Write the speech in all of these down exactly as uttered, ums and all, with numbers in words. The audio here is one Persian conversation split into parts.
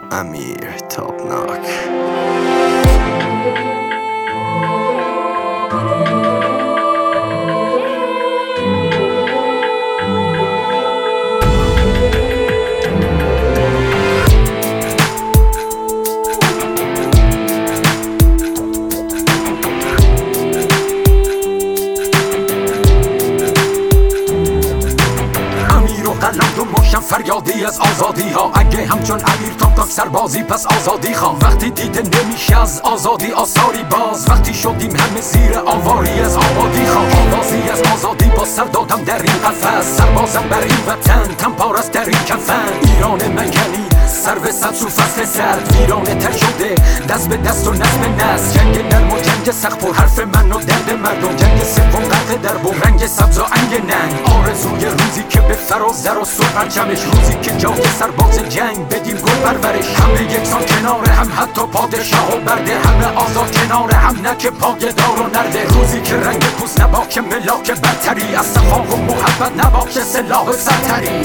امیر تابناک. قلم دو مشم فریادی از آزادی ها، اگه همچون امیر تابناک سربازی پس آزادی خواه. وقتی دیده نمیشه از آزادی آثاری باز، وقتی شدیم همه زیر آواری از آبادی خواه. آوازی از آزادی با سر دادم در این قفس، سربازم بر این وطن تنپارست در این کفن. ایران منکنی سر به سبز و فصل سرد، ویرانه تر شده دست به دست و نظم نسل. جنگ نرم و جنگ سخت پر حرف من و درد مردم، جنگ سوم غرق در بوم رنگ سبز و انگ ننگ. آرزوی روزی که به فراز در و سر پرچمش، روزی که جای سرباز جنگ بدیم گل پرورش. همه یکسان کنار هم، حتی پادشاه و برده، همه آزاد کنار هم، نه که پایدار و نرده. روزی که رنگ پوست نباشه ملاک برتری، از صفا و محبت نباشه سلاح سرتری.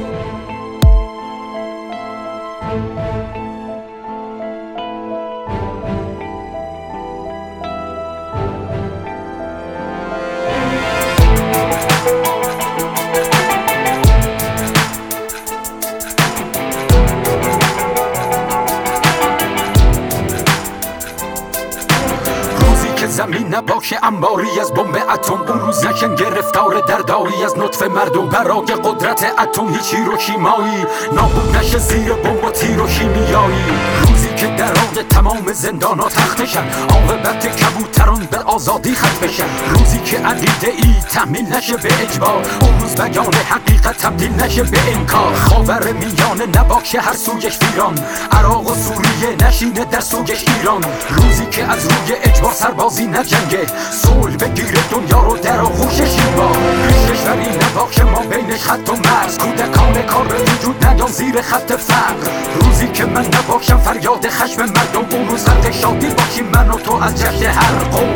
زمین نباشه انباری از بمب اتم، اون روز نشن گرفتار درداری از نطفه مردم. برای قدرت اتم هیچ هیروشیمایی نابود نشه زیر بمب و تیر و شیمیایی. روزی که درای تمام زندانا تختشن، عاقبت کبوتران به آزادی ختم بشن. روزی که عقیده ای تحمیل نشه به اجبار، اون روز بیان حقیقت تبدیل نشه به انکار. خاور میانه نباشه هر سویش ویران، عراق و سوریه نشینه در سویش ایران. روزی که از روی اجبار سربازی نجنگه، صلح بگیره دنیا رو در آغوشش این بار. پیش کشوری نباشه ما بینش خط و مرز، کودکان کار به وجود نیان زیر خط فقر. روزی که من نباشم فریاد خشم مردم، اون روز خط شادی باشیم من و تو از جشن هر قوم.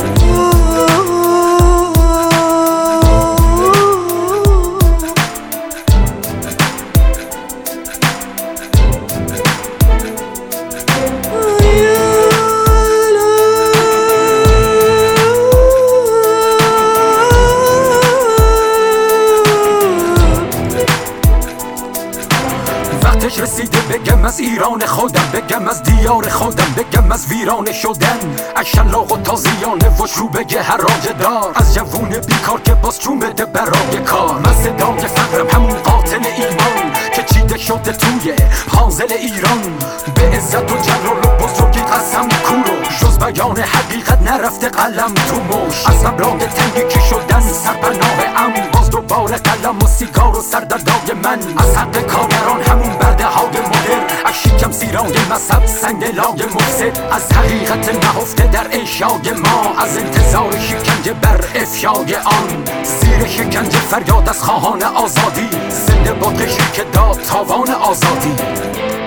وقتش رسیده بگم از ایران خودم، بگم از دیار خودم، بگم از ویرانه شدن. از شلاق و تازیانه و شروبه حراج دار، از جوون بیکار که باز چون بده برای کار. من صدای فقرم همون قاتل ایمان که چیده شده توی پانزل ایران. به عزت و جلال و بزرگی قسم کورو، جز بیان حقیقت نرفته قلم تو مش. از مبلاد تنگی که شدن سرپناه ام، باز دوباره قلم و سیگار و سردردای من. از حق کارگران همون برده های مدر، از شکم سیرای مذهب سنگ لای مفسد. از حقیقت نهفته در انشای ما، از انتظار شکنجه بر افشای آن. زیر شکنجه فریاد از خواهان آزادی، زنده باد قشری که داد تاوان آزادی.